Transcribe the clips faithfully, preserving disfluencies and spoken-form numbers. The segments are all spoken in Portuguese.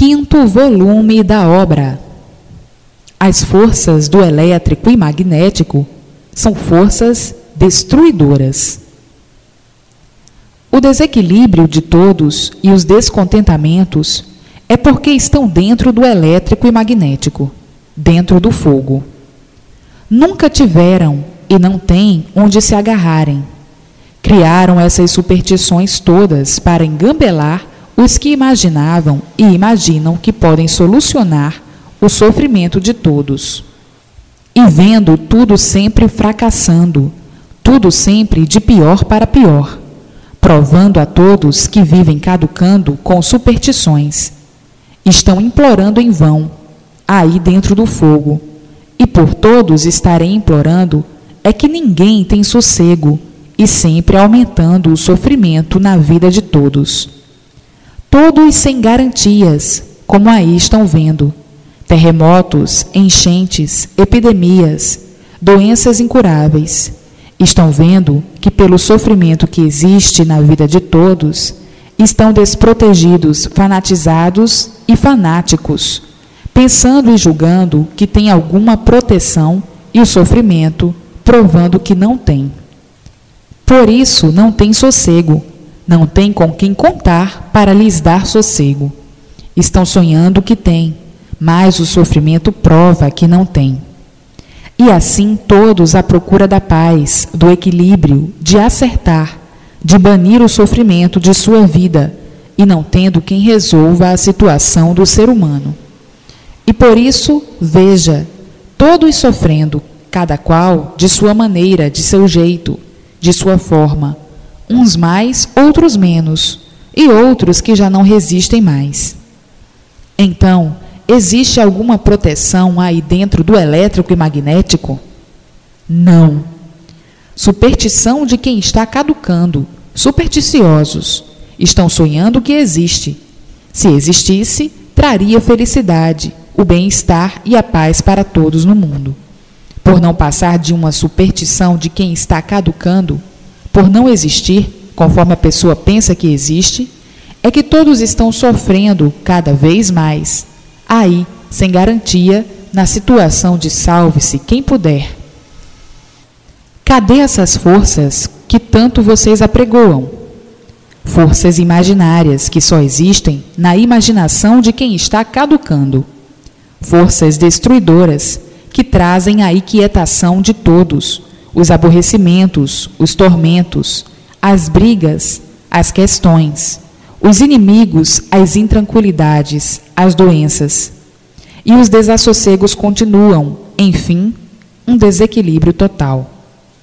Quinto volume da obra. As forças do elétrico e magnético são forças destruidoras. O desequilíbrio de todos e os descontentamentos é porque estão dentro do elétrico e magnético, dentro do fogo. Nunca tiveram e não têm onde se agarrarem. Criaram essas superstições todas para engambelar os que imaginavam e imaginam que podem solucionar o sofrimento de todos. E vendo tudo sempre fracassando, tudo sempre de pior para pior, provando a todos que vivem caducando com superstições, estão implorando em vão, aí dentro do fogo, e por todos estarem implorando, é que ninguém tem sossego, e sempre aumentando o sofrimento na vida de todos. Todos sem garantias, como aí estão vendo, terremotos, enchentes, epidemias, doenças incuráveis. Estão vendo que pelo sofrimento que existe na vida de todos, estão desprotegidos, fanatizados e fanáticos, pensando e julgando que tem alguma proteção e o sofrimento, provando que não tem. Por isso não tem sossego, não tem com quem contar para lhes dar sossego. Estão sonhando que tem, mas o sofrimento prova que não tem. E assim todos à procura da paz, do equilíbrio, de acertar, de banir o sofrimento de sua vida, e não tendo quem resolva a situação do ser humano. E por isso, veja, todos sofrendo, cada qual de sua maneira, de seu jeito, de sua forma, uns mais, outros menos, e outros que já não resistem mais. Então, existe alguma proteção aí dentro do elétrico e magnético? Não. Superstição de quem está caducando, supersticiosos, estão sonhando que existe. Se existisse, traria felicidade, o bem-estar e a paz para todos no mundo. Por não passar de uma superstição de quem está caducando, por não existir, conforme a pessoa pensa que existe, é que todos estão sofrendo cada vez mais, aí, sem garantia, na situação de salve-se quem puder. Cadê essas forças que tanto vocês apregoam? Forças imaginárias que só existem na imaginação de quem está caducando. Forças destruidoras que trazem a inquietação de todos, os aborrecimentos, os tormentos, as brigas, as questões, os inimigos, as intranquilidades, as doenças. E os desassossegos continuam, enfim, um desequilíbrio total.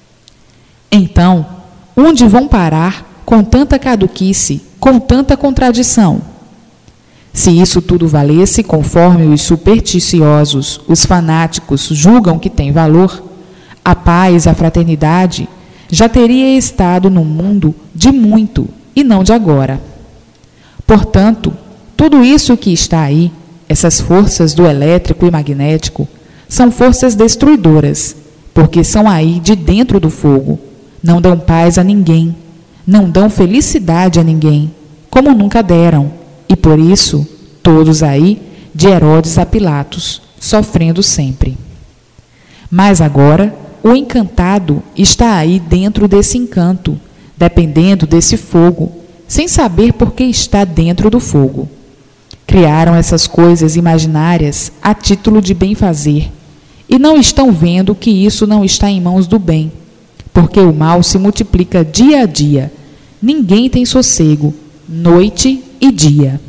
Então, onde vão parar com tanta caduquice, com tanta contradição? Se isso tudo valesse conforme os supersticiosos, os fanáticos julgam que tem valor, a paz, a fraternidade, já teria estado no mundo de muito e não de agora. Portanto, tudo isso que está aí, essas forças do elétrico e magnético, são forças destruidoras, porque são aí de dentro do fogo, não dão paz a ninguém, não dão felicidade a ninguém, como nunca deram, e por isso, todos aí, de Herodes a Pilatos, sofrendo sempre. Mas agora, o encantado está aí dentro desse encanto, dependendo desse fogo, sem saber por que está dentro do fogo. Criaram essas coisas imaginárias a título de bem-fazer, e não estão vendo que isso não está em mãos do bem, porque o mal se multiplica dia a dia. Ninguém tem sossego, noite e dia.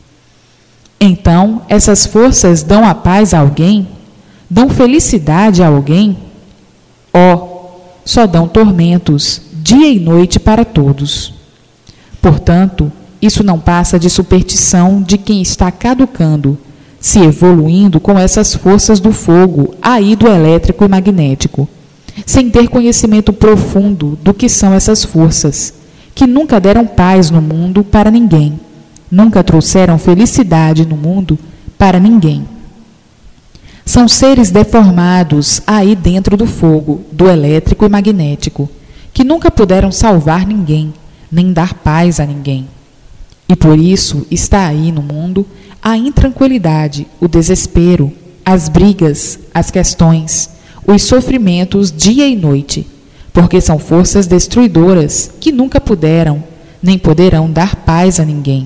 Então, essas forças dão a paz a alguém? Dão felicidade a alguém? Oh, só dão tormentos, dia e noite para todos. Portanto, isso não passa de superstição de quem está caducando, se evoluindo com essas forças do fogo, aí do elétrico e magnético, sem ter conhecimento profundo do que são essas forças, que nunca deram paz no mundo para ninguém, nunca trouxeram felicidade no mundo para ninguém. São seres deformados aí dentro do fogo, do elétrico e magnético, que nunca puderam salvar ninguém, nem dar paz a ninguém. E por isso está aí no mundo a intranquilidade, o desespero, as brigas, as questões, os sofrimentos dia e noite, porque são forças destruidoras que nunca puderam, nem poderão dar paz a ninguém.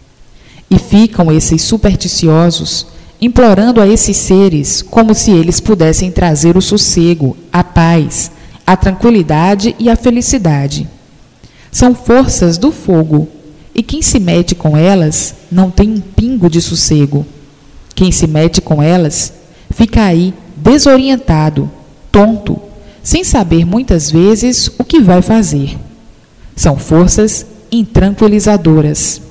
E ficam esses supersticiosos implorando a esses seres como se eles pudessem trazer o sossego, a paz, a tranquilidade e a felicidade. São forças do fogo, e quem se mete com elas não tem um pingo de sossego. Quem se mete com elas fica aí desorientado, tonto, sem saber muitas vezes o que vai fazer. São forças intranquilizadoras.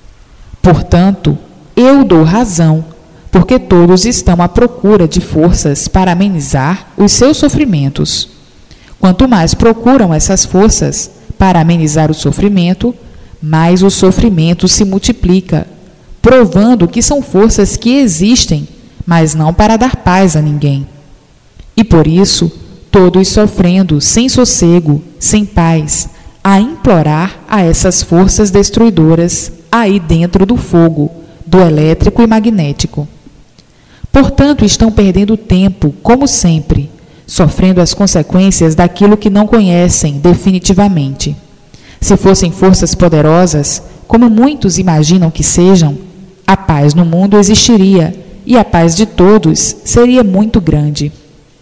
Portanto, eu dou razão, porque todos estão à procura de forças para amenizar os seus sofrimentos. Quanto mais procuram essas forças para amenizar o sofrimento, mais o sofrimento se multiplica, provando que são forças que existem, mas não para dar paz a ninguém. E por isso, todos sofrendo, sem sossego, sem paz, a implorar a essas forças destruidoras aí dentro do fogo, do elétrico e magnético. Portanto, estão perdendo tempo, como sempre, sofrendo as consequências daquilo que não conhecem definitivamente. Se fossem forças poderosas, como muitos imaginam que sejam, a paz no mundo existiria e a paz de todos seria muito grande.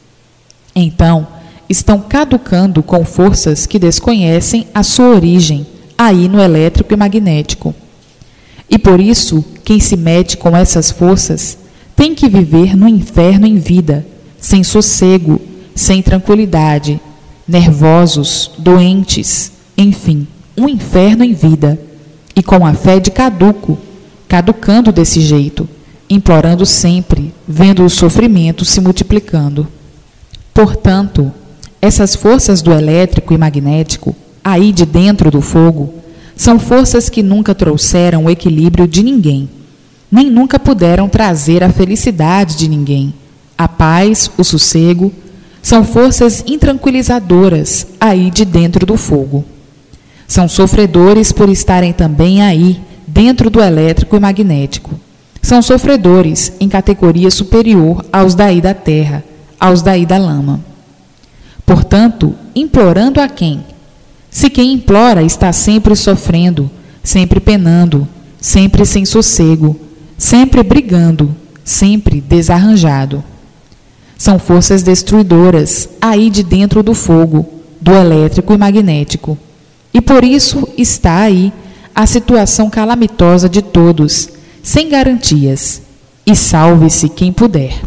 Então, estão caducando com forças que desconhecem a sua origem, aí no elétrico e magnético. E por isso, quem se mete com essas forças tem que viver no inferno em vida, sem sossego, sem tranquilidade, nervosos, doentes, enfim, um inferno em vida, e com a fé de caduco, caducando desse jeito, implorando sempre, vendo o sofrimento se multiplicando. Portanto, essas forças do elétrico e magnético, aí de dentro do fogo, são forças que nunca trouxeram o equilíbrio de ninguém, nem nunca puderam trazer a felicidade de ninguém, a paz, o sossego. São forças intranquilizadoras aí de dentro do fogo. São sofredores por estarem também aí dentro do elétrico e magnético. São sofredores em categoria superior aos daí da terra, aos daí da lama. Portanto, implorando a quem? Se quem implora está sempre sofrendo, sempre penando, sempre sem sossego, sempre brigando, sempre desarranjado. São forças destruidoras aí de dentro do fogo, do elétrico e magnético. E por isso está aí a situação calamitosa de todos, sem garantias. E salve-se quem puder.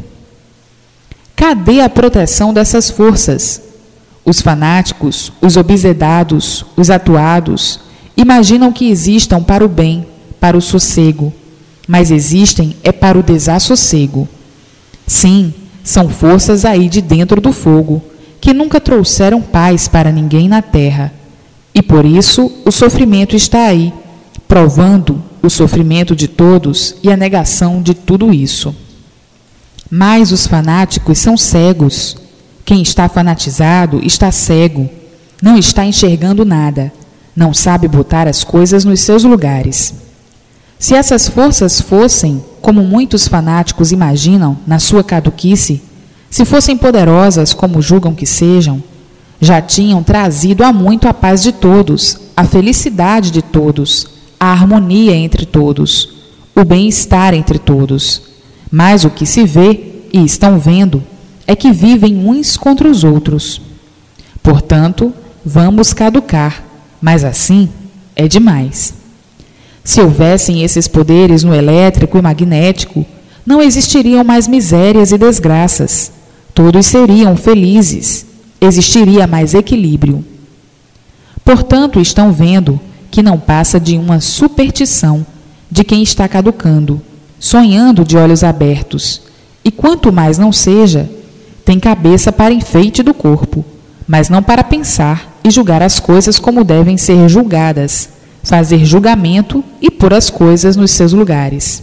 Cadê a proteção dessas forças? Os fanáticos, os obsedados, os atuados, imaginam que existam para o bem, para o sossego, mas existem é para o desassossego. Sim, são forças aí de dentro do fogo, que nunca trouxeram paz para ninguém na terra. E por isso o sofrimento está aí, provando o sofrimento de todos e a negação de tudo isso. Mas os fanáticos são cegos. Quem está fanatizado está cego, não está enxergando nada, não sabe botar as coisas nos seus lugares. Se essas forças fossem, como muitos fanáticos imaginam, na sua caduquice, se fossem poderosas como julgam que sejam, já tinham trazido há muito a paz de todos, a felicidade de todos, a harmonia entre todos, o bem-estar entre todos. Mas o que se vê, e estão vendo, é que vivem uns contra os outros. Portanto, vamos caducar, mas assim é demais. Se houvessem esses poderes no elétrico e magnético, não existiriam mais misérias e desgraças. Todos seriam felizes. Existiria mais equilíbrio. Portanto, estão vendo que não passa de uma superstição de quem está caducando, sonhando de olhos abertos. E quanto mais não seja, tem cabeça para enfeite do corpo, mas não para pensar e julgar as coisas como devem ser julgadas, fazer julgamento e pôr as coisas nos seus lugares.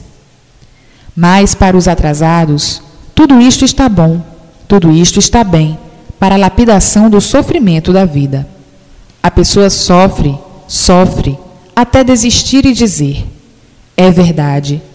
Mas para os atrasados, tudo isto está bom, tudo isto está bem, para a lapidação do sofrimento da vida. A pessoa sofre, sofre, até desistir e dizer: é verdade,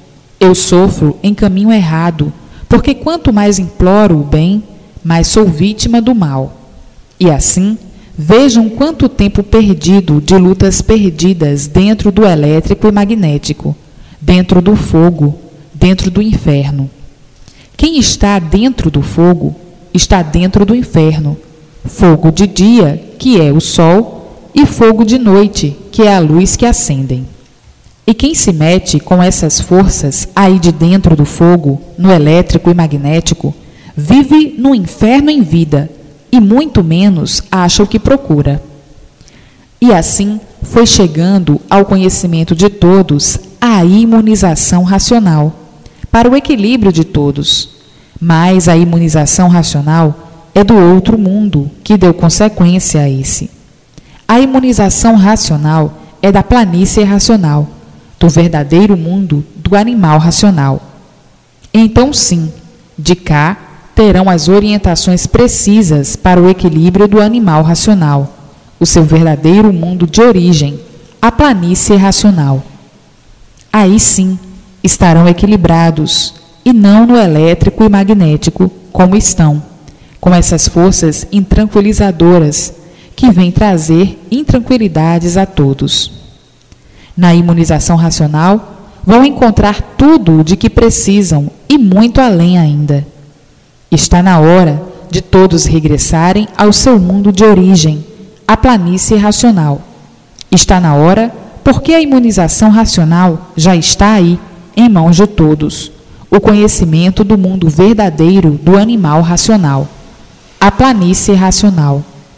Eu sofro em caminho errado, porque quanto mais imploro o bem, mais sou vítima do mal. E assim, vejam quanto tempo perdido de lutas perdidas dentro do elétrico e magnético, dentro do fogo, dentro do inferno. Quem está dentro do fogo, está dentro do inferno. Fogo de dia, que é o sol, e fogo de noite, que é a luz que acendem. E quem se mete com essas forças aí de dentro do fogo, no elétrico e magnético, vive no inferno em vida, e muito menos acha o que procura. E assim foi chegando ao conhecimento de todos a imunização racional, para o equilíbrio de todos. Mas a imunização racional é do outro mundo, que deu consequência a esse. A imunização racional é da planície racional, do verdadeiro mundo do animal racional. Então, sim, de cá terão as orientações precisas para o equilíbrio do animal racional, o seu verdadeiro mundo de origem, a planície racional. Aí sim estarão equilibrados, e não no elétrico e magnético, como estão, com essas forças intranquilizadoras que vêm trazer intranquilidades a todos. Na imunização racional, vão encontrar tudo de que precisam e muito além ainda. Está na hora de todos regressarem ao seu mundo de origem, a planície racional. Está na hora porque a imunização racional já está aí, em mãos de todos, o conhecimento do mundo verdadeiro do animal racional, a planície racional.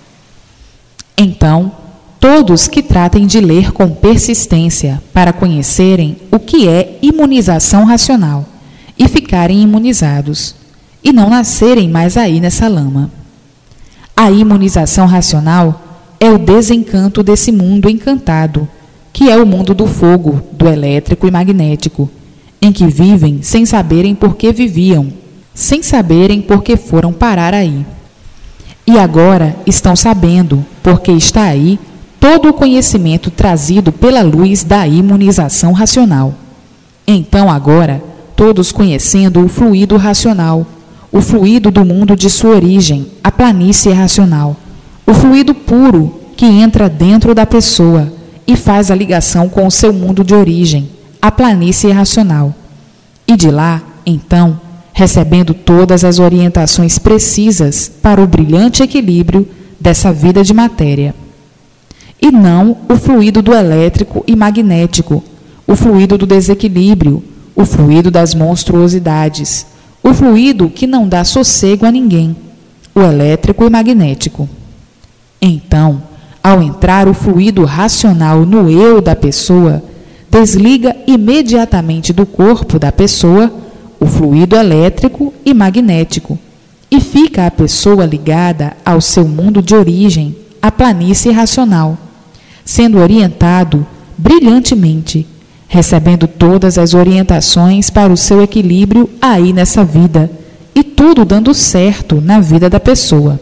Então, todos que tratem de ler com persistência para conhecerem o que é imunização racional e ficarem imunizados, e não nascerem mais aí nessa lama. A imunização racional é o desencanto desse mundo encantado, que é o mundo do fogo, do elétrico e magnético, em que vivem sem saberem por que viviam, sem saberem por que foram parar aí. E agora estão sabendo, porque está aí todo o conhecimento trazido pela luz da imunização racional. Então agora, todos conhecendo o fluido racional, o fluido do mundo de sua origem, a planície racional, o fluido puro que entra dentro da pessoa e faz a ligação com o seu mundo de origem, a planície racional. E de lá, então, recebendo todas as orientações precisas para o brilhante equilíbrio dessa vida de matéria. E não o fluido do elétrico e magnético, o fluido do desequilíbrio, o fluido das monstruosidades, o fluido que não dá sossego a ninguém, o elétrico e magnético. Então, ao entrar o fluido racional no eu da pessoa, desliga imediatamente do corpo da pessoa o fluido elétrico e magnético e fica a pessoa ligada ao seu mundo de origem, a planície racional, sendo orientado brilhantemente, recebendo todas as orientações para o seu equilíbrio aí nessa vida e tudo dando certo na vida da pessoa.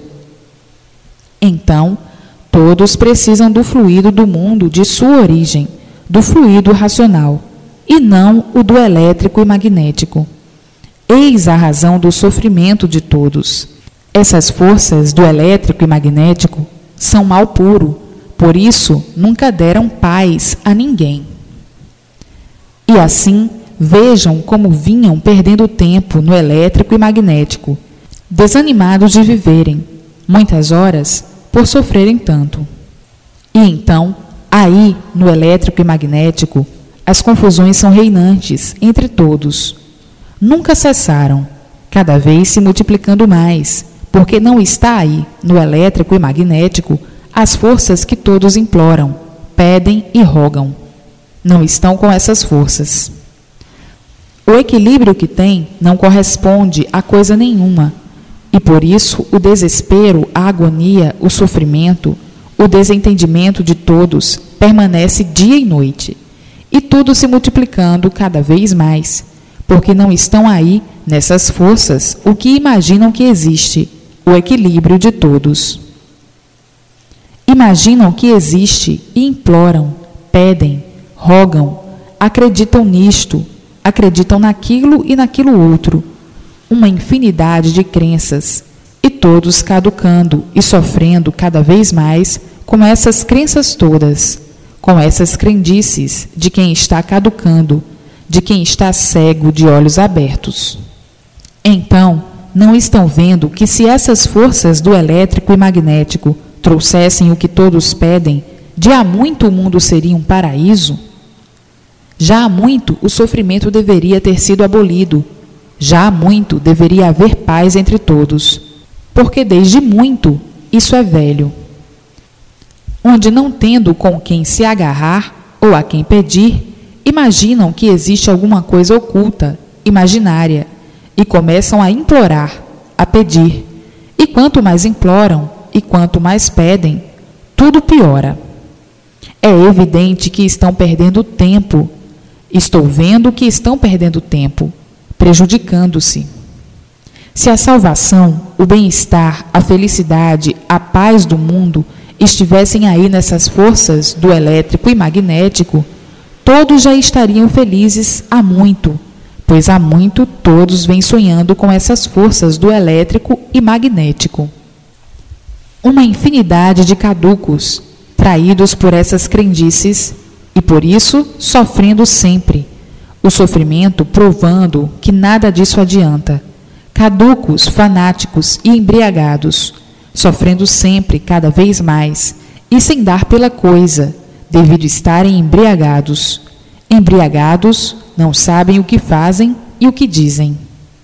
Então, todos precisam do fluido do mundo de sua origem, do fluido racional, e não o do elétrico e magnético. Eis a razão do sofrimento de todos. Essas forças do elétrico e magnético são mal puro, por isso nunca deram paz a ninguém. E assim, vejam como vinham perdendo tempo no elétrico e magnético, desanimados de viverem, muitas horas, por sofrerem tanto. E então, aí, no elétrico e magnético, as confusões são reinantes entre todos. Nunca cessaram, cada vez se multiplicando mais, porque não está aí, no elétrico e magnético, as forças que todos imploram, pedem e rogam. Não estão com essas forças. O equilíbrio que tem não corresponde a coisa nenhuma, e por isso o desespero, a agonia, o sofrimento, o desentendimento de todos permanece dia e noite, e tudo se multiplicando cada vez mais, porque não estão aí, nessas forças, o que imaginam que existe, o equilíbrio de todos. Imaginam que existe e imploram, pedem, rogam, acreditam nisto, acreditam naquilo e naquilo outro, uma infinidade de crenças, e todos caducando e sofrendo cada vez mais com essas crenças todas, com essas crendices de quem está caducando, de quem está cego de olhos abertos. Então, não estão vendo que se essas forças do elétrico e magnético trouxessem o que todos pedem, de há muito o mundo seria um paraíso? Já há muito o sofrimento deveria ter sido abolido, já há muito deveria haver paz entre todos, porque desde muito isso é velho. Onde não tendo com quem se agarrar ou a quem pedir, imaginam que existe alguma coisa oculta, imaginária, e começam a implorar, a pedir. E quanto mais imploram e quanto mais pedem, tudo piora. É evidente que estão perdendo tempo. Estou vendo que estão perdendo tempo, prejudicando-se. Se a salvação, o bem-estar, a felicidade, a paz do mundo estivessem aí nessas forças do elétrico e magnético, todos já estariam felizes há muito, pois há muito todos vêm sonhando com essas forças do elétrico e magnético. Uma infinidade de caducos, traídos por essas crendices, e por isso sofrendo sempre, o sofrimento provando que nada disso adianta, caducos, fanáticos e embriagados, sofrendo sempre cada vez mais, e sem dar pela coisa, devido estarem embriagados. Embriagados, não sabem o que fazem e o que dizem.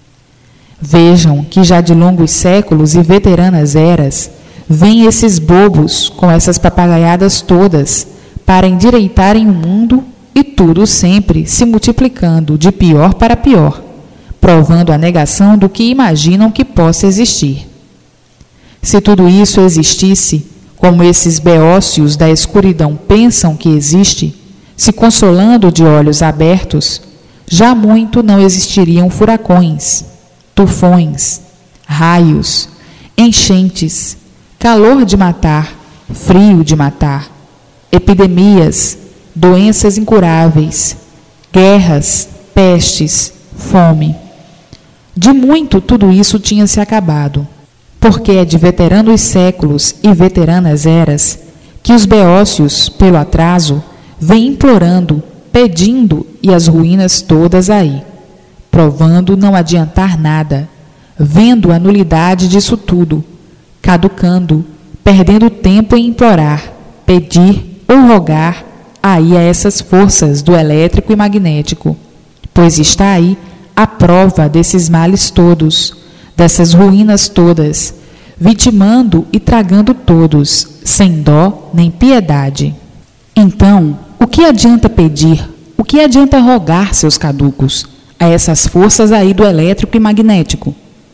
Vejam que já de longos séculos e veteranas eras, vêm esses bobos com essas papagaiadas todas, para endireitarem o mundo e tudo sempre se multiplicando de pior para pior, provando a negação do que imaginam que possa existir. Se tudo isso existisse, como esses beócios da escuridão pensam que existe, se consolando de olhos abertos, já muito não existiriam furacões, tufões, raios, enchentes, calor de matar, frio de matar, epidemias, doenças incuráveis, guerras, pestes, fome. De muito tudo isso tinha se acabado, porque é de veteranos séculos e veteranas eras que os beócios, pelo atraso, vêm implorando, pedindo e as ruínas todas aí, provando não adiantar nada, vendo a nulidade disso tudo, caducando, perdendo tempo em implorar, pedir ou rogar aí a essas forças do elétrico e magnético, pois está aí a prova desses males todos, dessas ruínas todas, vitimando e tragando todos, sem dó nem piedade. Então, o que adianta pedir, o que adianta rogar, seus caducos, a essas forças aí do elétrico e magnético?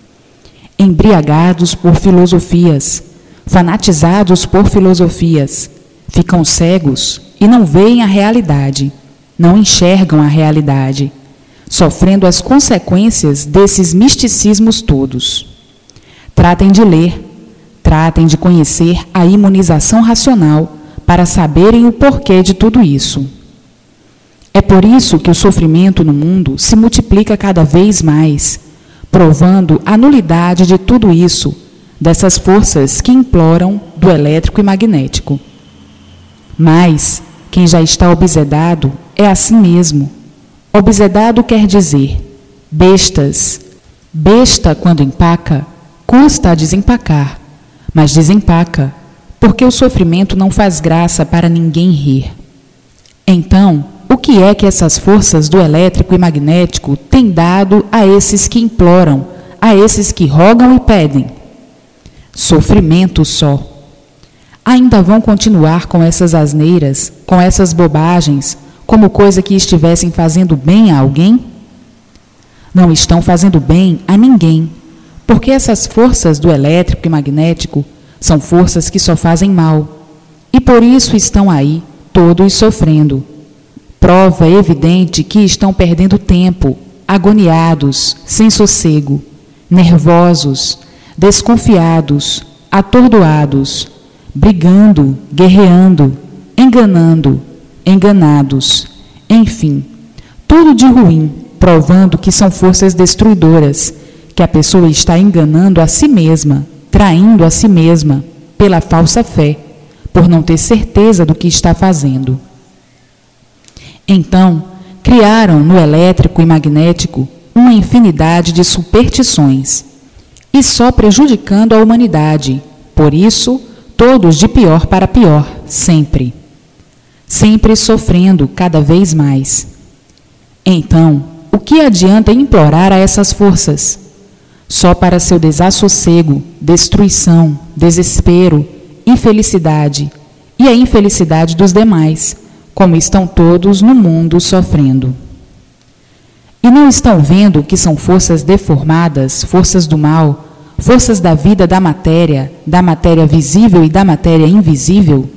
Embriagados por filosofias, fanatizados por filosofias, ficam cegos e não veem a realidade, não enxergam a realidade, sofrendo as consequências desses misticismos todos. Tratem de ler, tratem de conhecer a imunização racional para saberem o porquê de tudo isso. É por isso que o sofrimento no mundo se multiplica cada vez mais, provando a nulidade de tudo isso, dessas forças que imploram do elétrico e magnético. Mas quem já está obsedado é assim mesmo. Obsedado quer dizer bestas. Besta, quando empaca, custa a desempacar, mas desempaca, porque o sofrimento não faz graça para ninguém rir. Então, o que é que essas forças do elétrico e magnético têm dado a esses que imploram, a esses que rogam e pedem? Sofrimento só. Ainda vão continuar com essas asneiras, com essas bobagens, como coisa que estivessem fazendo bem a alguém? Não estão fazendo bem a ninguém, porque essas forças do elétrico e magnético são forças que só fazem mal, e por isso estão aí, todos sofrendo. Prova evidente que estão perdendo tempo, agoniados, sem sossego, nervosos, desconfiados, atordoados, brigando, guerreando, enganando, enganados, enfim, tudo de ruim, provando que são forças destruidoras, que a pessoa está enganando a si mesma, traindo a si mesma, pela falsa fé, por não ter certeza do que está fazendo. Então, criaram no elétrico e magnético uma infinidade de superstições, e só prejudicando a humanidade, por isso, todos de pior para pior, sempre. Sempre sofrendo cada vez mais. Então, o que adianta implorar a essas forças? Só para seu desassossego, destruição, desespero, infelicidade e a infelicidade dos demais, como estão todos no mundo sofrendo. E não estão vendo que são forças deformadas, forças do mal, forças da vida da matéria, da matéria visível e da matéria invisível?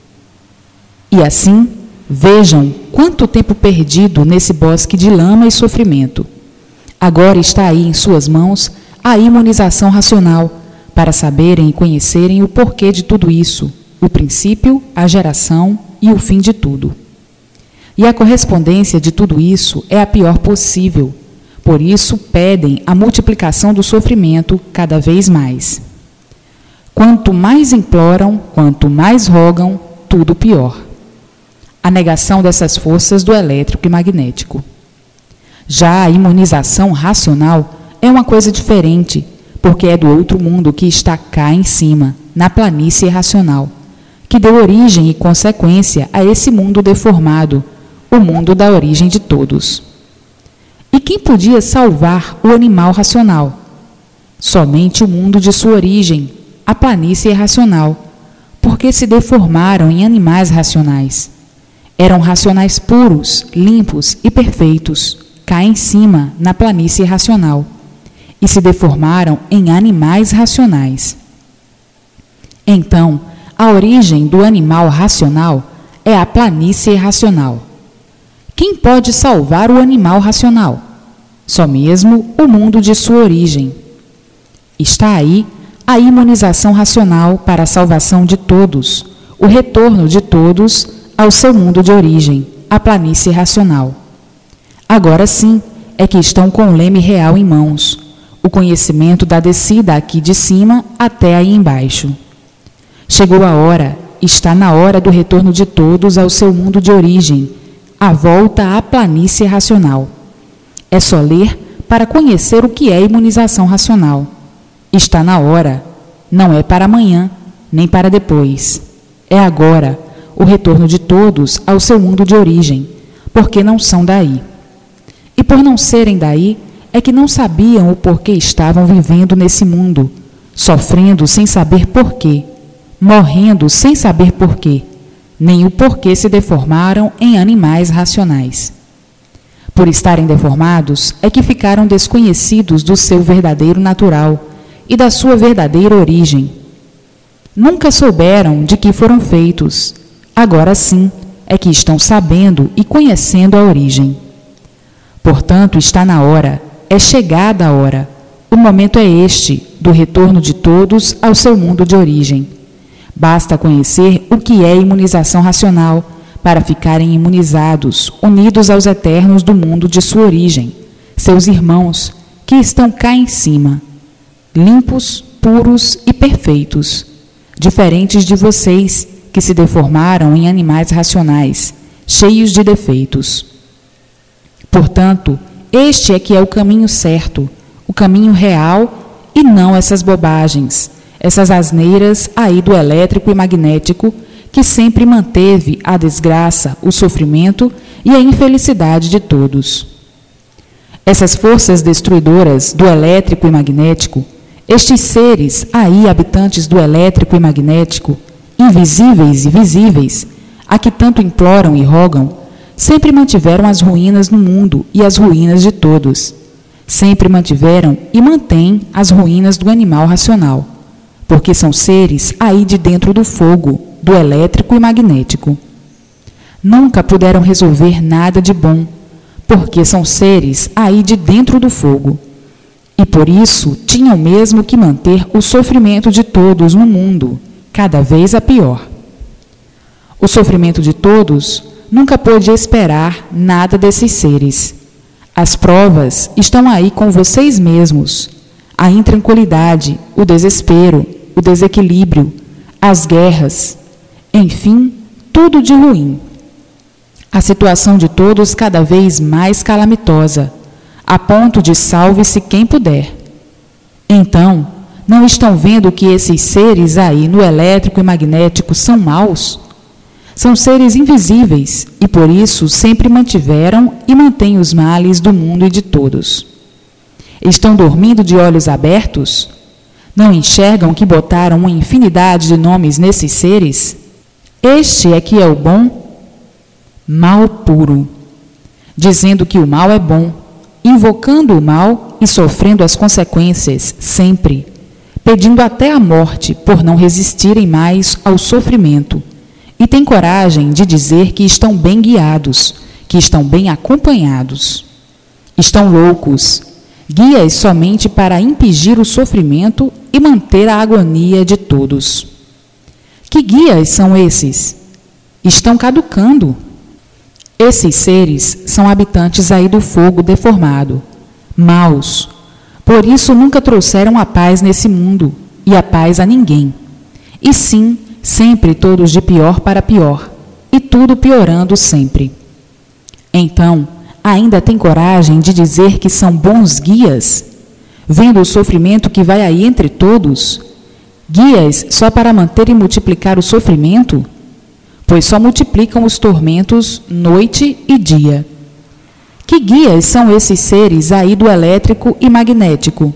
E assim, vejam quanto tempo perdido nesse bosque de lama e sofrimento. Agora está aí em suas mãos a imunização racional, para saberem e conhecerem o porquê de tudo isso, o princípio, a geração e o fim de tudo. E a correspondência de tudo isso é a pior possível, por isso pedem a multiplicação do sofrimento cada vez mais. Quanto mais imploram, quanto mais rogam, tudo pior. A negação dessas forças do elétrico e magnético. Já a imunização racional é uma coisa diferente, porque é do outro mundo que está cá em cima, na planície racional, que deu origem e consequência a esse mundo deformado, o mundo da origem de todos. E quem podia salvar o animal racional? Somente o mundo de sua origem, a planície racional, porque se deformaram em animais racionais. Eram racionais puros, limpos e perfeitos, cá em cima, na planície racional, e se deformaram em animais racionais. Então, a origem do animal racional é a planície racional. Quem pode salvar o animal racional? Só mesmo o mundo de sua origem. Está aí a imunização racional para a salvação de todos, o retorno de todos ao seu mundo de origem, a planície racional. Agora sim é que estão com o leme real em mãos, o conhecimento da descida aqui de cima até aí embaixo. Chegou a hora, está na hora do retorno de todos ao seu mundo de origem, a volta à planície racional. É só ler para conhecer o que é imunização racional. Está na hora, não é para amanhã, nem para depois. É agora, o retorno de todos ao seu mundo de origem, porque não são daí. E por não serem daí, é que não sabiam o porquê estavam vivendo nesse mundo, sofrendo sem saber porquê, morrendo sem saber porquê, nem o porquê se deformaram em animais racionais. Por estarem deformados, é que ficaram desconhecidos do seu verdadeiro natural e da sua verdadeira origem. Nunca souberam de que foram feitos. Agora sim é que estão sabendo e conhecendo a origem. Portanto, está na hora, é chegada a hora. O momento é este, do retorno de todos ao seu mundo de origem. Basta conhecer o que é imunização racional para ficarem imunizados, unidos aos eternos do mundo de sua origem, seus irmãos, que estão cá em cima, limpos, puros e perfeitos, diferentes de vocês, que se deformaram em animais racionais, cheios de defeitos. Portanto, este é que é o caminho certo, o caminho real, e não essas bobagens, essas asneiras aí do elétrico e magnético, que sempre manteve a desgraça, o sofrimento e a infelicidade de todos. Essas forças destruidoras do elétrico e magnético, estes seres aí habitantes do elétrico e magnético, invisíveis e visíveis, a que tanto imploram e rogam, sempre mantiveram as ruínas no mundo e as ruínas de todos. Sempre mantiveram e mantêm as ruínas do animal racional, porque são seres aí de dentro do fogo, do elétrico e magnético. Nunca puderam resolver nada de bom, porque são seres aí de dentro do fogo. E por isso tinham mesmo que manter o sofrimento de todos no mundo, cada vez a pior. O sofrimento de todos nunca pôde esperar nada desses seres. As provas estão aí com vocês mesmos. A intranquilidade, o desespero, o desequilíbrio, as guerras, enfim, tudo de ruim. A situação de todos cada vez mais calamitosa, a ponto de salve-se quem puder. Então, não estão vendo que esses seres aí no elétrico e magnético são maus? São seres invisíveis e por isso sempre mantiveram e mantêm os males do mundo e de todos. Estão dormindo de olhos abertos? Não enxergam que botaram uma infinidade de nomes nesses seres? Este é que é o bom? Mal puro, dizendo que o mal é bom, invocando o mal e sofrendo as consequências sempre, pedindo até a morte por não resistirem mais ao sofrimento, e têm coragem de dizer que estão bem guiados, que estão bem acompanhados. Estão loucos, guias somente para impedir o sofrimento e manter a agonia de todos. Que guias são esses? Estão caducando. Esses seres são habitantes aí do fogo deformado, maus. Por isso nunca trouxeram a paz nesse mundo, e a paz a ninguém. E sim, sempre todos de pior para pior, e tudo piorando sempre. Então, ainda tem coragem de dizer que são bons guias, vendo o sofrimento que vai aí entre todos? Guias só para manter e multiplicar o sofrimento? Pois só multiplicam os tormentos noite e dia. Que guias são esses seres aí do elétrico e magnético?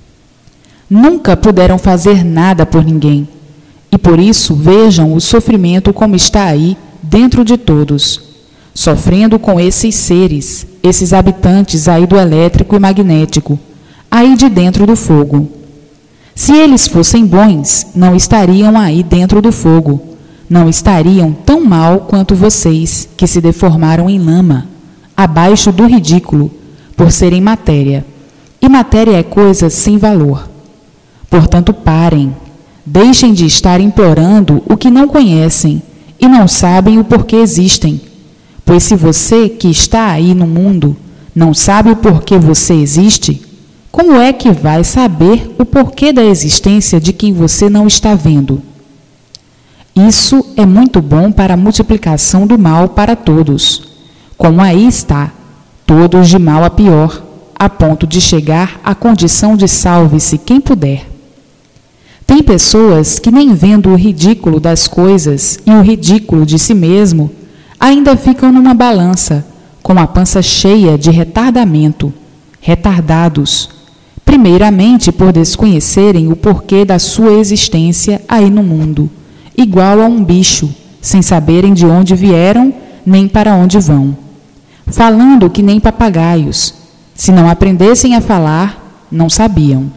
Nunca puderam fazer nada por ninguém, e por isso vejam o sofrimento como está aí dentro de todos, sofrendo com esses seres, esses habitantes aí do elétrico e magnético, aí de dentro do fogo. Se eles fossem bons, não estariam aí dentro do fogo, não estariam tão mal quanto vocês, que se deformaram em lama, abaixo do ridículo, por serem matéria. E matéria é coisa sem valor. Portanto, parem, deixem de estar implorando o que não conhecem e não sabem o porquê existem. Pois se você que está aí no mundo não sabe o porquê você existe, como é que vai saber o porquê da existência de quem você não está vendo? Isso é muito bom para a multiplicação do mal para todos, como aí está, todos de mal a pior, a ponto de chegar à condição de salve-se quem puder. Tem pessoas que nem vendo o ridículo das coisas e o ridículo de si mesmo, ainda ficam numa balança, com a pança cheia de retardamento, retardados, primeiramente por desconhecerem o porquê da sua existência aí no mundo, igual a um bicho, sem saberem de onde vieram nem para onde vão. Falando que nem papagaios, se não aprendessem a falar, não sabiam.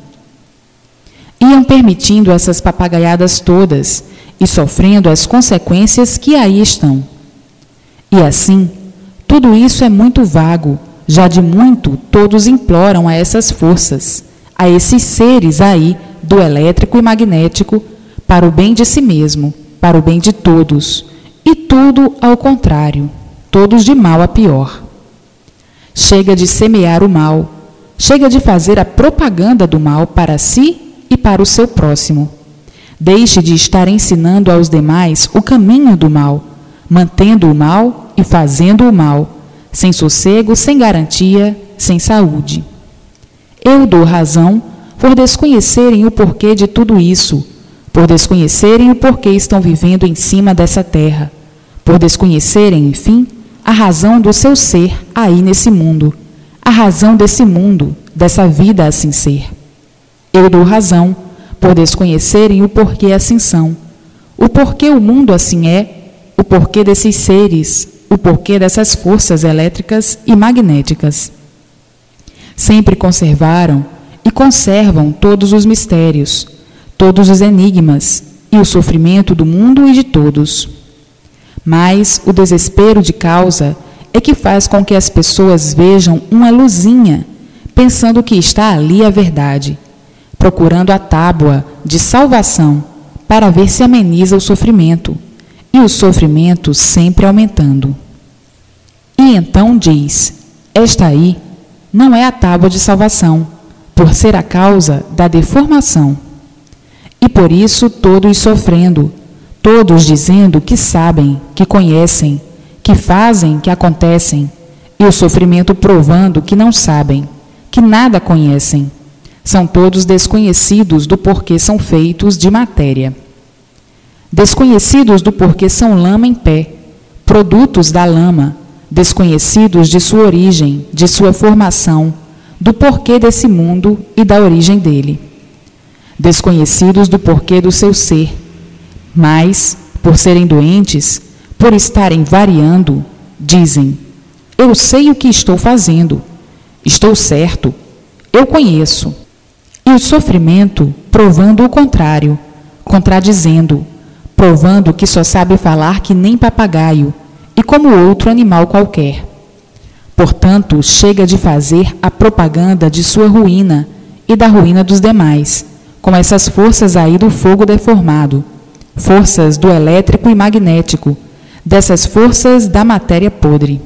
Iam permitindo essas papagaiadas todas e sofrendo as consequências que aí estão. E assim, tudo isso é muito vago, já de muito todos imploram a essas forças, a esses seres aí do elétrico e magnético, para o bem de si mesmo, para o bem de todos, e tudo ao contrário, todos de mal a pior. Chega de semear o mal, chega de fazer a propaganda do mal para si e para o seu próximo. Deixe de estar ensinando aos demais o caminho do mal, mantendo o mal e fazendo o mal, sem sossego, sem garantia, sem saúde. Eu dou razão por desconhecerem o porquê de tudo isso, por desconhecerem o porquê estão vivendo em cima dessa terra, por desconhecerem, enfim, a razão do seu ser aí nesse mundo, a razão desse mundo, dessa vida assim ser. Eu dou razão por desconhecerem o porquê assim são, o porquê o mundo assim é, o porquê desses seres, o porquê dessas forças elétricas e magnéticas. Sempre conservaram e conservam todos os mistérios, todos os enigmas e o sofrimento do mundo e de todos. Mas o desespero de causa é que faz com que as pessoas vejam uma luzinha, pensando que está ali a verdade, procurando a tábua de salvação para ver se ameniza o sofrimento, e o sofrimento sempre aumentando. E então diz, esta aí, não é a tábua de salvação, por ser a causa da deformação. E por isso todos sofrendo, todos dizendo que sabem, que conhecem, que fazem, que acontecem, e o sofrimento provando que não sabem, que nada conhecem. São todos desconhecidos do porquê são feitos de matéria. Desconhecidos do porquê são lama em pé, produtos da lama, desconhecidos de sua origem, de sua formação, do porquê desse mundo e da origem dele. Desconhecidos do porquê do seu ser, mas, por serem doentes, por estarem variando, dizem: eu sei o que estou fazendo, estou certo, eu conheço. E o sofrimento provando o contrário, contradizendo, provando que só sabe falar que nem papagaio e como outro animal qualquer. Portanto, chega de fazer a propaganda de sua ruína e da ruína dos demais, com essas forças aí do fogo deformado, forças do elétrico e magnético, dessas forças da matéria podre.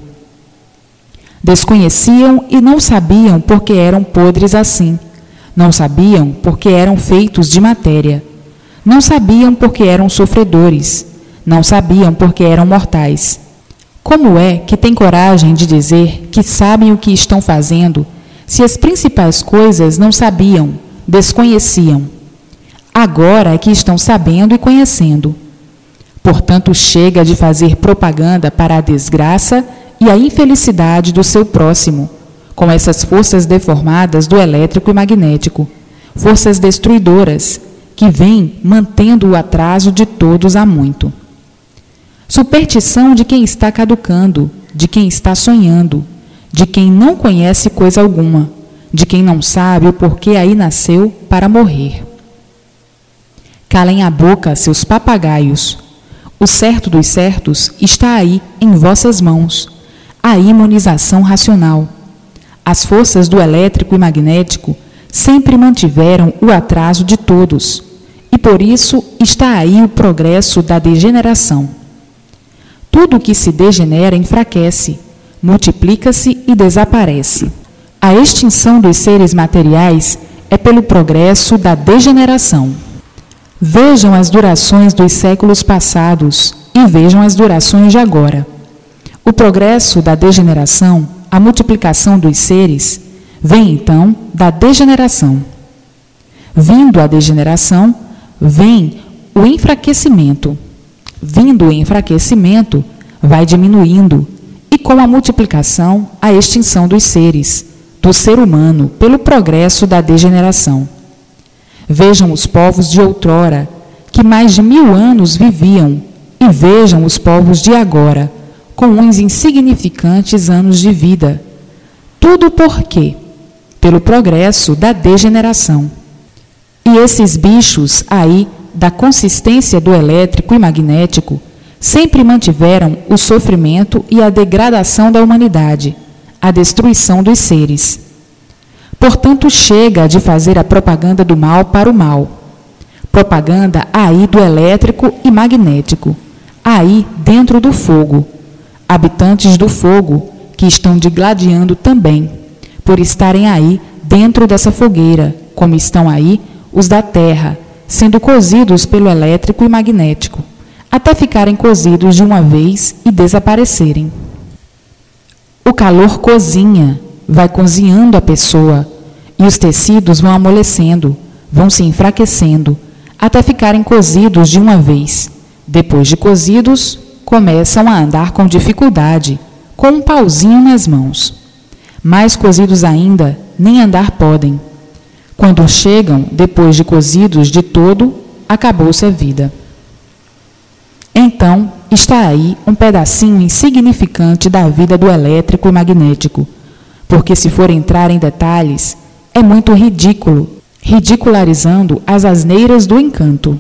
Desconheciam e não sabiam porque eram podres assim. Não sabiam porque eram feitos de matéria. Não sabiam porque eram sofredores. Não sabiam porque eram mortais. Como é que têm coragem de dizer que sabem o que estão fazendo, se as principais coisas não sabiam, desconheciam? Agora é que estão sabendo e conhecendo. Portanto, chega de fazer propaganda para a desgraça e a infelicidade do seu próximo, com essas forças deformadas do elétrico e magnético, forças destruidoras, que vêm mantendo o atraso de todos há muito. Superstição de quem está caducando, de quem está sonhando, de quem não conhece coisa alguma, de quem não sabe o porquê aí nasceu para morrer. Calem a boca, seus papagaios. O certo dos certos está aí, em vossas mãos, a imunização racional. As forças do elétrico e magnético sempre mantiveram o atraso de todos, e por isso está aí o progresso da degeneração. Tudo que se degenera enfraquece, multiplica-se e desaparece. A extinção dos seres materiais é pelo progresso da degeneração. Vejam as durações dos séculos passados e vejam as durações de agora. O progresso da degeneração, a multiplicação dos seres, vem então da degeneração. Vindo a degeneração, vem o enfraquecimento. Vindo o enfraquecimento, vai diminuindo, e com a multiplicação, a extinção dos seres, do ser humano, pelo progresso da degeneração. Vejam os povos de outrora, que mais de mil anos viviam, e vejam os povos de agora, com uns insignificantes anos de vida. Tudo por quê? Pelo progresso da degeneração. E esses bichos aí, da consistência do elétrico e magnético, sempre mantiveram o sofrimento e a degradação da humanidade, a destruição dos seres. Portanto, chega de fazer a propaganda do mal para o mal. Propaganda aí do elétrico e magnético, aí dentro do fogo. Habitantes do fogo, que estão digladiando também, por estarem aí dentro dessa fogueira, como estão aí os da terra, sendo cozidos pelo elétrico e magnético, até ficarem cozidos de uma vez e desaparecerem. O calor cozinha, vai cozinhando a pessoa, e os tecidos vão amolecendo, vão se enfraquecendo, até ficarem cozidos de uma vez. Depois de cozidos, começam a andar com dificuldade, com um pauzinho nas mãos. Mais cozidos ainda, nem andar podem. Quando chegam, depois de cozidos de todo, acabou-se a vida. Então, está aí um pedacinho insignificante da vida do elétrico e magnético, porque se for entrar em detalhes, é muito ridículo, ridicularizando as asneiras do encanto.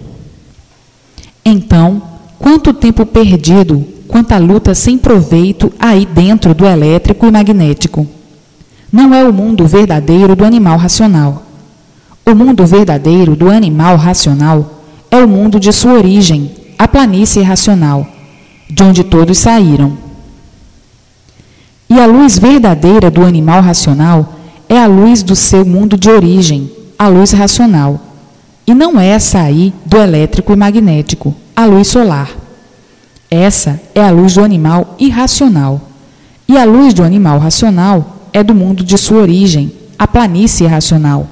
Então, quanto tempo perdido, quanta luta sem proveito aí dentro do elétrico e magnético. Não é o mundo verdadeiro do animal racional. O mundo verdadeiro do animal racional é o mundo de sua origem, a planície racional, de onde todos saíram. E a luz verdadeira do animal racional é a luz do seu mundo de origem, a luz racional, e não é essa aí do elétrico e magnético, a luz solar. Essa é a luz do animal irracional, e a luz do animal racional é do mundo de sua origem, a planície racional.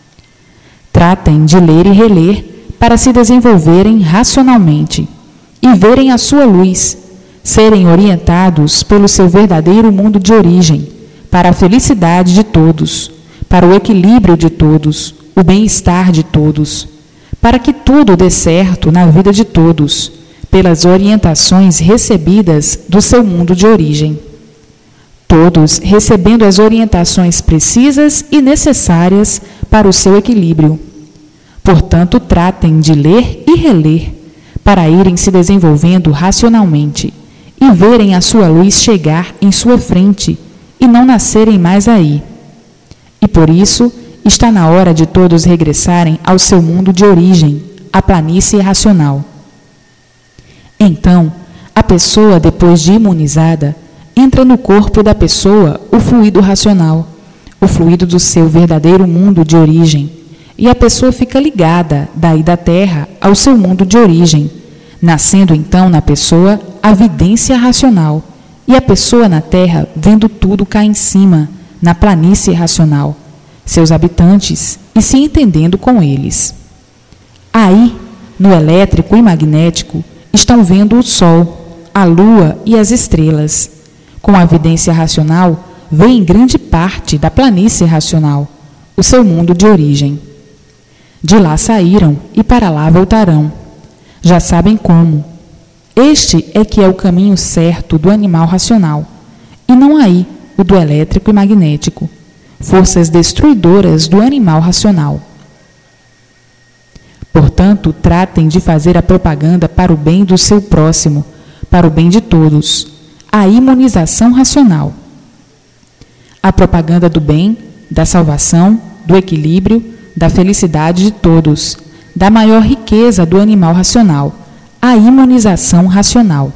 Tratem de ler e reler para se desenvolverem racionalmente e verem a sua luz, serem orientados pelo seu verdadeiro mundo de origem, para a felicidade de todos, para o equilíbrio de todos, o bem-estar de todos, para que tudo dê certo na vida de todos, pelas orientações recebidas do seu mundo de origem. Todos recebendo as orientações precisas e necessárias para o seu equilíbrio. Portanto, tratem de ler e reler, para irem se desenvolvendo racionalmente e verem a sua luz chegar em sua frente e não nascerem mais aí. E por isso, está na hora de todos regressarem ao seu mundo de origem, a planície racional. Então, a pessoa, depois de imunizada, entra no corpo da pessoa o fluido racional, o fluido do seu verdadeiro mundo de origem, e a pessoa fica ligada, daí da Terra, ao seu mundo de origem, nascendo então na pessoa a vidência racional, e a pessoa na Terra vendo tudo cá em cima, na planície racional, seus habitantes, e se entendendo com eles. Aí, no elétrico e magnético, estão vendo o Sol, a Lua e as estrelas. Com a vidência racional, veem grande parte da planície racional, o seu mundo de origem. De lá saíram e para lá voltarão. Já sabem como. Este é que é o caminho certo do animal racional, e não aí o do elétrico e magnético, forças destruidoras do animal racional. Portanto, tratem de fazer a propaganda para o bem do seu próximo, para o bem de todos, a imunização racional. A propaganda do bem, da salvação, do equilíbrio, da felicidade de todos, da maior riqueza do animal racional, a imunização racional.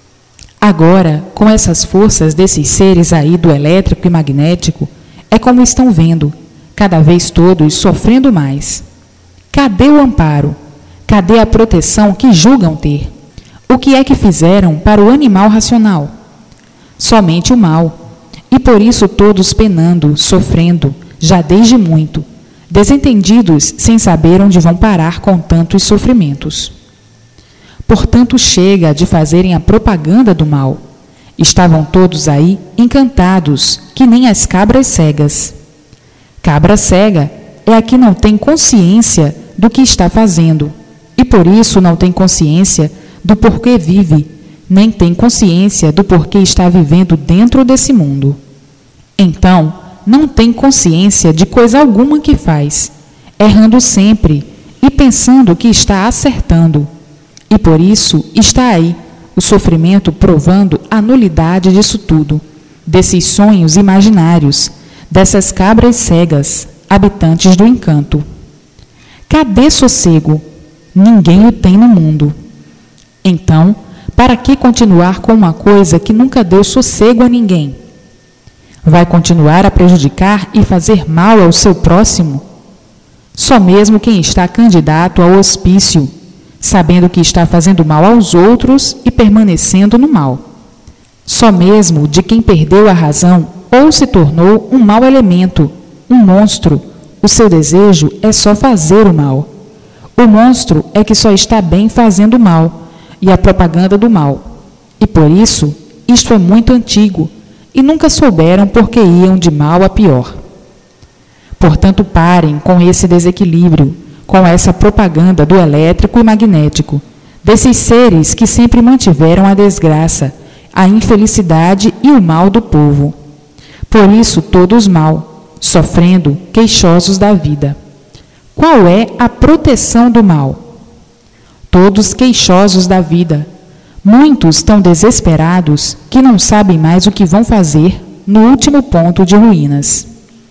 Agora, com essas forças desses seres aí do elétrico e magnético, é como estão vendo, cada vez todos sofrendo mais. Cadê o amparo? Cadê a proteção que julgam ter? O que é que fizeram para o animal racional? Somente o mal. E por isso todos penando, sofrendo, já desde muito, desentendidos sem saber onde vão parar com tantos sofrimentos. Portanto, chega de fazerem a propaganda do mal. Estavam todos aí encantados, que nem as cabras cegas. Cabra cega é a que não tem consciência do que está fazendo, e por isso não tem consciência do porquê vive, nem tem consciência do porquê está vivendo dentro desse mundo. Então, não tem consciência de coisa alguma que faz, errando sempre e pensando que está acertando. E por isso está aí o sofrimento provando a nulidade disso tudo, desses sonhos imaginários, dessas cabras cegas, habitantes do encanto. Cadê sossego? Ninguém o tem no mundo. Então, para que continuar com uma coisa que nunca deu sossego a ninguém? Vai continuar a prejudicar e fazer mal ao seu próximo? Só mesmo quem está candidato ao hospício, sabendo que está fazendo mal aos outros e permanecendo no mal. Só mesmo de quem perdeu a razão ou se tornou um mau elemento, um monstro. O seu desejo é só fazer o mal. O monstro é que só está bem fazendo mal, e a propaganda do mal. E por isso, isto é muito antigo, e nunca souberam por que iam de mal a pior. Portanto, parem com esse desequilíbrio, com essa propaganda do elétrico e magnético, desses seres que sempre mantiveram a desgraça, a infelicidade e o mal do povo. Por isso, todos mal, sofrendo, queixosos da vida. Qual é a proteção do mal? Todos queixosos da vida. Muitos tão desesperados que não sabem mais o que vão fazer no último ponto de ruínas.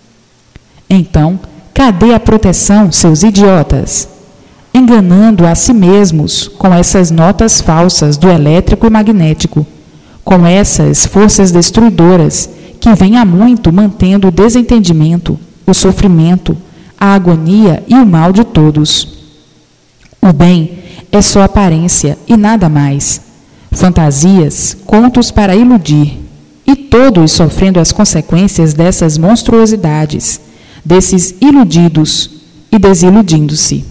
Então, cadê a proteção, seus idiotas? Enganando a si mesmos com essas notas falsas do elétrico e magnético, com essas forças destruidoras que vem há muito mantendo o desentendimento, o sofrimento, a agonia e o mal de todos. O bem é só aparência e nada mais. Fantasias, contos para iludir, e todos sofrendo as consequências dessas monstruosidades, desses iludidos e desiludindo-se.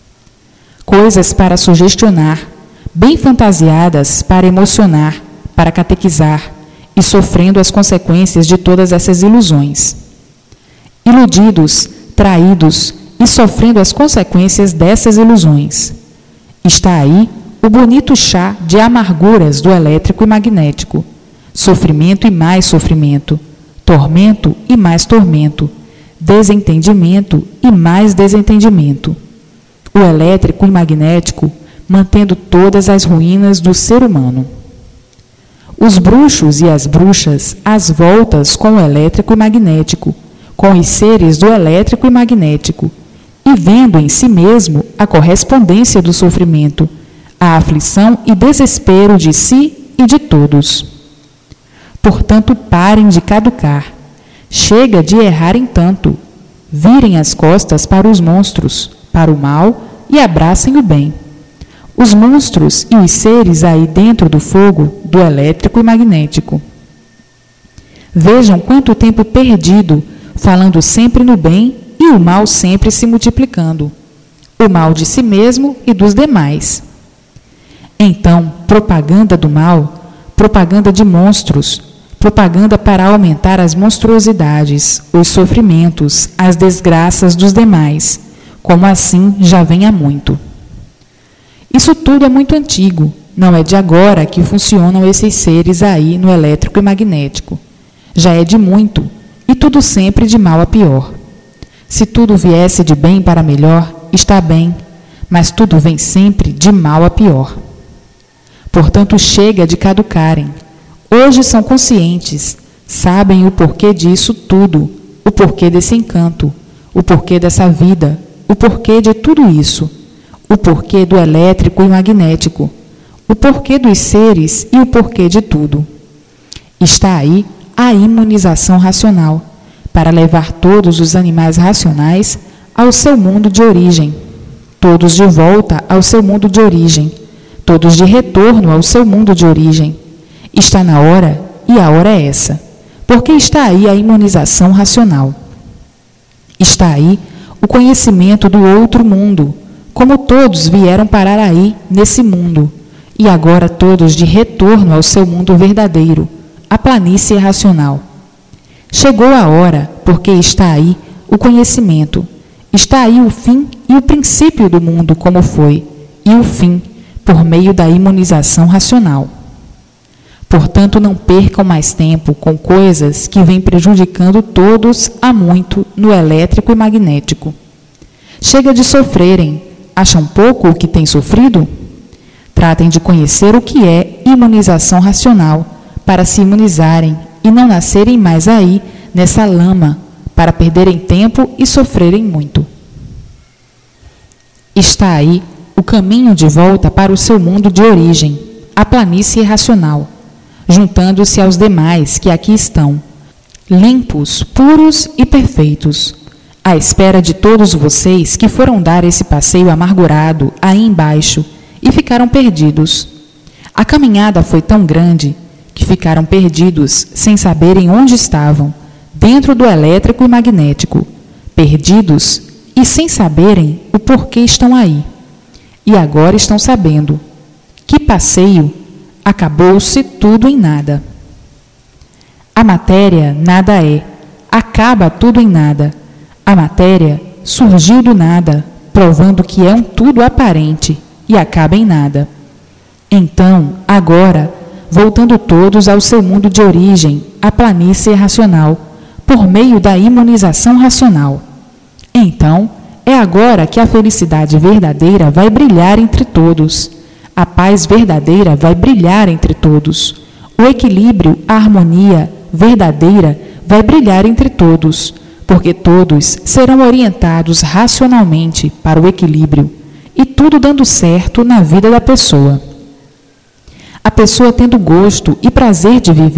Coisas para sugestionar, bem fantasiadas para emocionar, para catequizar, e sofrendo as consequências de todas essas ilusões. Iludidos, traídos e sofrendo as consequências dessas ilusões. Está aí o bonito chá de amarguras do elétrico e magnético, sofrimento e mais sofrimento, tormento e mais tormento, desentendimento e mais desentendimento. O elétrico e magnético mantendo todas as ruínas do ser humano. Os bruxos e as bruxas às voltas com o elétrico e magnético, com os seres do elétrico e magnético, e vendo em si mesmo a correspondência do sofrimento, a aflição e desespero de si e de todos. Portanto, parem de caducar. Chega de errarem tanto. Virem as costas para os monstros, para o mal, e abracem o bem. Os monstros e os seres aí dentro do fogo, do elétrico e magnético. Vejam quanto tempo perdido, falando sempre no bem e o mal sempre se multiplicando. O mal de si mesmo e dos demais. Então, propaganda do mal, propaganda de monstros, propaganda para aumentar as monstruosidades, os sofrimentos, as desgraças dos demais, como assim já vem há muito. Isso tudo é muito antigo, não é de agora que funcionam esses seres aí no elétrico e magnético. Já é de muito, e tudo sempre de mal a pior. Se tudo viesse de bem para melhor, está bem, mas tudo vem sempre de mal a pior. Portanto, chega de caducarem. Hoje são conscientes, sabem o porquê disso tudo, o porquê desse encanto, o porquê dessa vida, o porquê de tudo isso, o porquê do elétrico e magnético, o porquê dos seres e o porquê de tudo. Está aí a imunização racional, para levar todos os animais racionais ao seu mundo de origem, todos de volta ao seu mundo de origem, todos de retorno ao seu mundo de origem. Está na hora, e a hora é essa, porque está aí a imunização racional. Está aí o conhecimento do outro mundo, como todos vieram parar aí, nesse mundo, e agora todos de retorno ao seu mundo verdadeiro, a planície racional. Chegou a hora, porque está aí o conhecimento, está aí o fim e o princípio do mundo como foi, e o fim, por meio da imunização racional. Portanto, não percam mais tempo com coisas que vêm prejudicando todos há muito no elétrico e magnético. Chega de sofrerem. Acham pouco o que têm sofrido? Tratem de conhecer o que é imunização racional, para se imunizarem e não nascerem mais aí, nessa lama, para perderem tempo e sofrerem muito. Está aí o caminho de volta para o seu mundo de origem, a planície racional, juntando-se aos demais que aqui estão, limpos, puros e perfeitos, à espera de todos vocês que foram dar esse passeio amargurado aí embaixo e ficaram perdidos. A caminhada foi tão grande que ficaram perdidos sem saberem onde estavam, dentro do elétrico e magnético, perdidos e sem saberem o porquê estão aí. E agora estão sabendo. Que passeio! Acabou-se tudo em nada. A matéria nada é, acaba tudo em nada. A matéria surgiu do nada, provando que é um tudo aparente e acaba em nada. Então, agora, voltando todos ao seu mundo de origem, a planície racional, por meio da imunização racional. Então, é agora que a felicidade verdadeira vai brilhar entre todos. A paz verdadeira vai brilhar entre todos. O equilíbrio, a harmonia verdadeira vai brilhar entre todos, porque todos serão orientados racionalmente para o equilíbrio, e tudo dando certo na vida da pessoa. A pessoa tendo gosto e prazer de viver,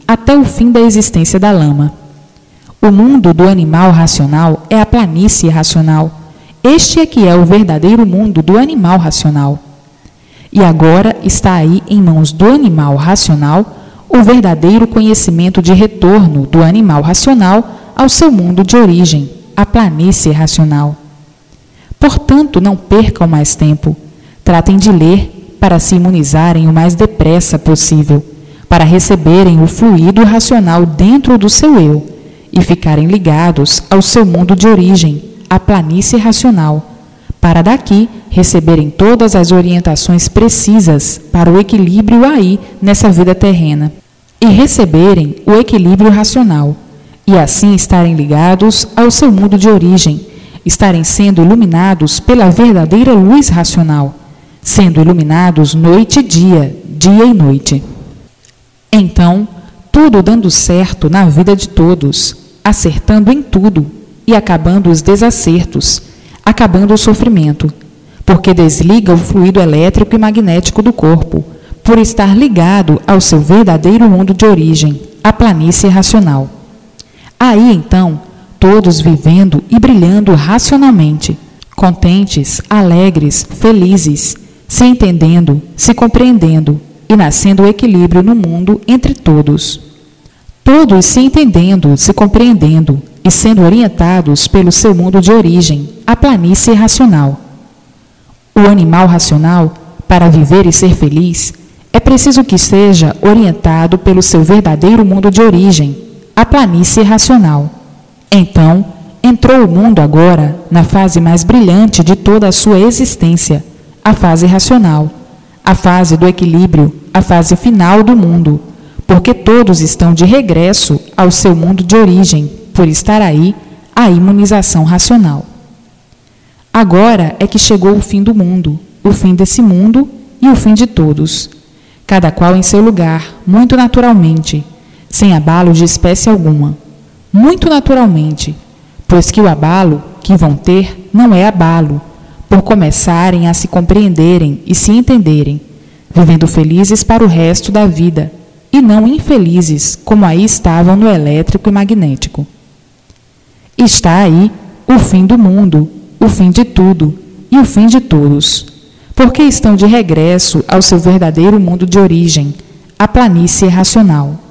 até o fim da existência da lama. O mundo do animal racional é a planície racional. Este é que é o verdadeiro mundo do animal racional. E agora está aí em mãos do animal racional o verdadeiro conhecimento de retorno do animal racional ao seu mundo de origem, a planície racional. Portanto, não percam mais tempo. Tratem de ler para se imunizarem o mais depressa possível, para receberem o fluido racional dentro do seu eu e ficarem ligados ao seu mundo de origem, a planície racional, para daqui receberem todas as orientações precisas para o equilíbrio aí nessa vida terrena, e receberem o equilíbrio racional, e assim estarem ligados ao seu mundo de origem, estarem sendo iluminados pela verdadeira luz racional, sendo iluminados noite e dia, dia e noite. Então, tudo dando certo na vida de todos, acertando em tudo e acabando os desacertos, acabando o sofrimento, porque desliga o fluido elétrico e magnético do corpo, por estar ligado ao seu verdadeiro mundo de origem, a planície racional. Aí, então, todos vivendo e brilhando racionalmente, contentes, alegres, felizes, se entendendo, se compreendendo e nascendo o equilíbrio no mundo entre todos. Todos se entendendo, se compreendendo e sendo orientados pelo seu mundo de origem, a planície racional. O animal racional, para viver e ser feliz, é preciso que seja orientado pelo seu verdadeiro mundo de origem, a planície racional. Então, entrou o mundo agora na fase mais brilhante de toda a sua existência, a fase racional, a fase do equilíbrio, a fase final do mundo, porque todos estão de regresso ao seu mundo de origem, por estar aí a imunização racional. Agora é que chegou o fim do mundo, o fim desse mundo e o fim de todos, cada qual em seu lugar, muito naturalmente, sem abalo de espécie alguma, muito naturalmente, pois que o abalo que vão ter não é abalo, por começarem a se compreenderem e se entenderem, vivendo felizes para o resto da vida, e não infelizes como aí estavam no elétrico e magnético. Está aí o fim do mundo, o fim de tudo e o fim de todos, porque estão de regresso ao seu verdadeiro mundo de origem, a planície racional.